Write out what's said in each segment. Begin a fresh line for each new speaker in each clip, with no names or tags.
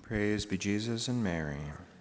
Praise be Jesus and Mary.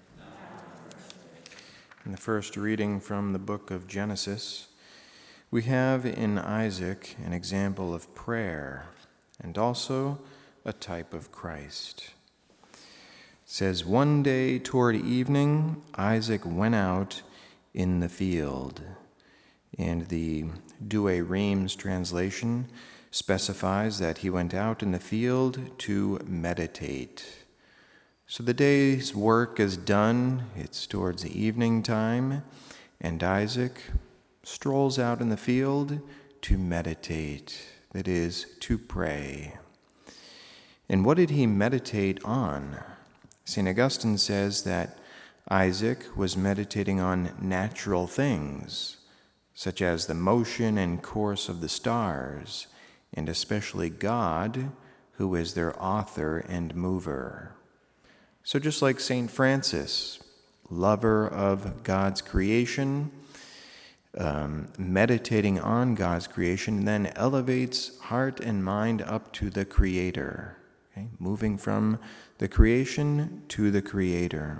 In the first reading from the book of Genesis, we have in Isaac an example of prayer and also a type of Christ. It says, "One day toward evening, Isaac went out in the field." And the Douay Rheims translation specifies that he went out in the field to meditate. So the day's work is done, it's towards the evening time, and Isaac strolls out in the field to meditate, that is, to pray. And what did he meditate on? St. Augustine says that Isaac was meditating on natural things, such as the motion and course of the stars, and especially God, who is their author and mover. So just like St. Francis, lover of God's creation, meditating on God's creation, then elevates heart and mind up to the Creator, okay? Moving from the creation to the Creator.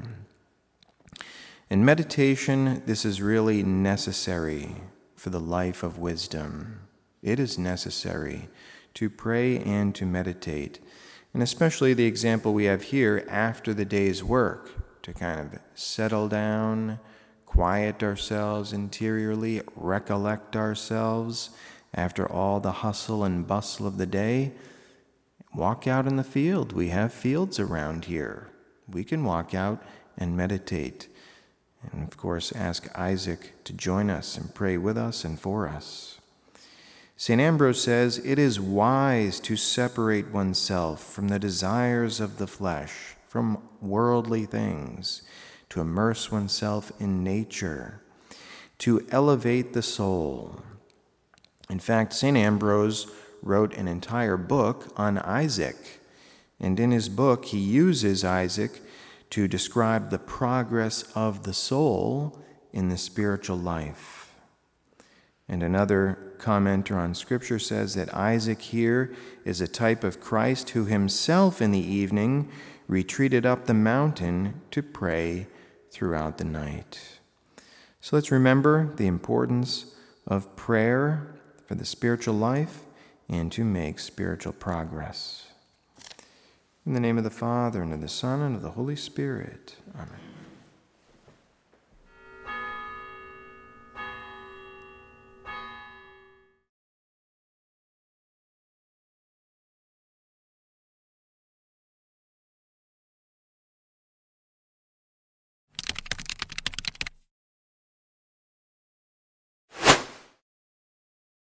In meditation, this is really necessary for the life of wisdom. It is necessary to pray and to meditate. And especially the example we have here after the day's work, to kind of settle down, quiet ourselves interiorly, recollect ourselves after all the hustle and bustle of the day. Walk out in the field. We have fields around here. We can walk out and meditate. And of course, ask Isaac to join us and pray with us and for us. St. Ambrose says, "It is wise to separate oneself from the desires of the flesh, from worldly things, to immerse oneself in nature, to elevate the soul." In fact, St. Ambrose wrote an entire book on Isaac, and in his book he uses Isaac to describe the progress of the soul in the spiritual life. And another commenter on Scripture says that Isaac here is a type of Christ who himself in the evening retreated up the mountain to pray throughout the night. So let's remember the importance of prayer for the spiritual life and to make spiritual progress. In the name of the Father, and of the Son, and of the Holy Spirit. Amen.